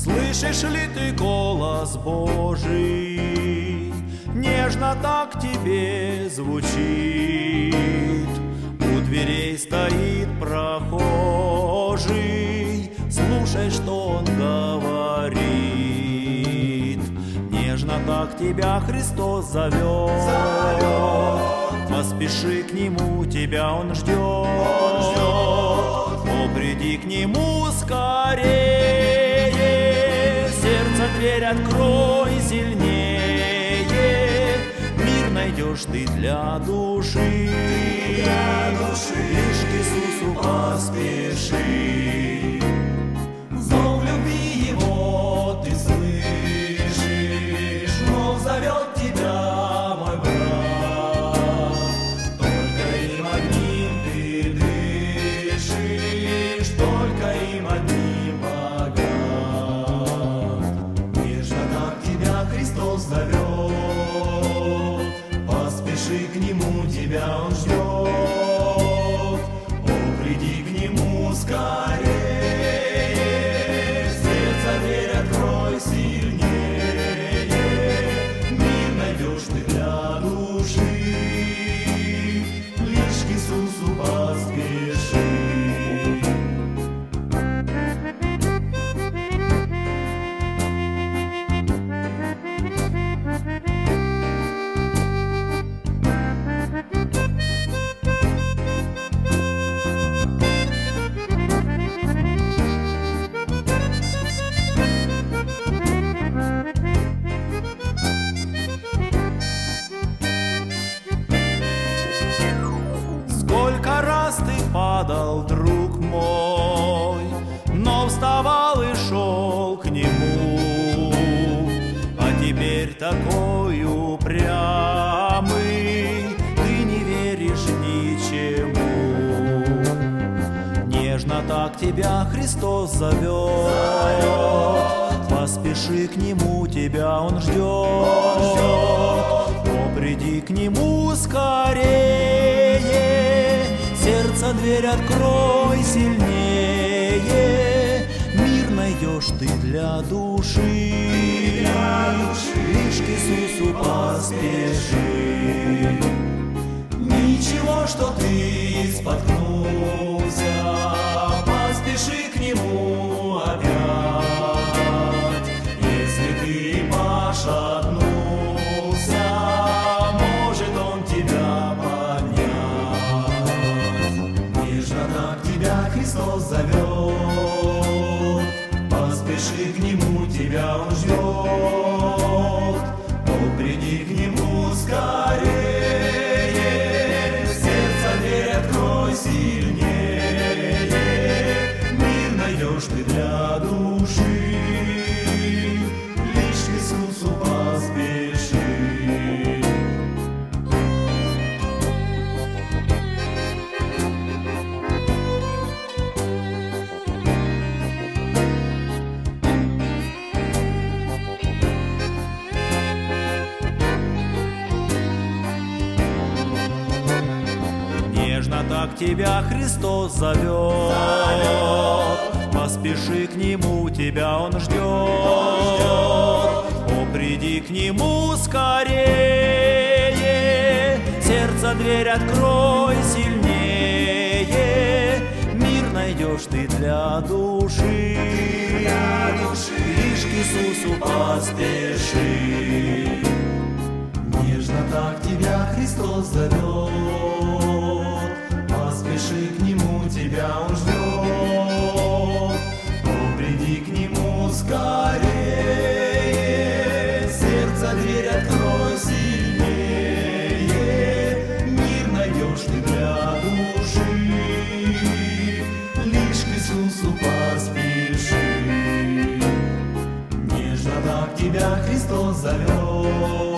Слышишь ли ты голос Божий? Нежно так тебе звучит. У дверей стоит прохожий, слушай, что он говорит. Нежно так тебя Христос зовет. Поспеши к Нему, тебя Он ждет. О, приди к Нему скорее. Сердце дверь открой сильнее. Мир найдешь ты для души. Лишь к Иисусу поспеши. Зов любви Его ты слышишь, вновь зовет тебя мой брат. Только им одним ты дышишь, только им одним богат. Нежно так тебя Христос зовет, поспеши к Нему, тебя Он ждет. О, приди к Нему скорее, сердце дверь открой сильнее. Мир найдешь ты для души, лишь к Иисусу поспеши. Сколько раз ты падал, друг мой, но вставал и шел к Нему. А теперь такой упрямый, ты не веришь ничему. Нежно так тебя Христос зовет. Поспеши к Нему, тебя Он ждет. О, приди к Нему скорее. Сердце дверь открой сильнее. Мир найдешь ты для души. Лишь к Иисусу поспеши. Ничего, что ты споткнулся, поспеши к Нему опять. Если ты пошатнулся, может Он тебя поднять. Нежно так тебя Христос зовет, поспеши к Нему, тебя Он ждет. О, приди к Нему скорее, сердце дверь открой сильнее. Мир найдешь ты для души, лишь к Иисусу поспеши. Нежно так тебя Христос зовет. Поспеши к Нему, тебя Он ждет. О, приди к Нему скорее. Сердце дверь открой сильнее. Мир найдешь ты для души. Лишь к Иисусу поспеши. Нежно так тебя Христос зовет. Поспеши к Нему, тебя Он ждет. О, приди к Нему скорее. Сердце дверь открой сильнее. Мир найдешь ты для души. Лишь к Иисусу поспеши. Нежно так тебя Христос зовет.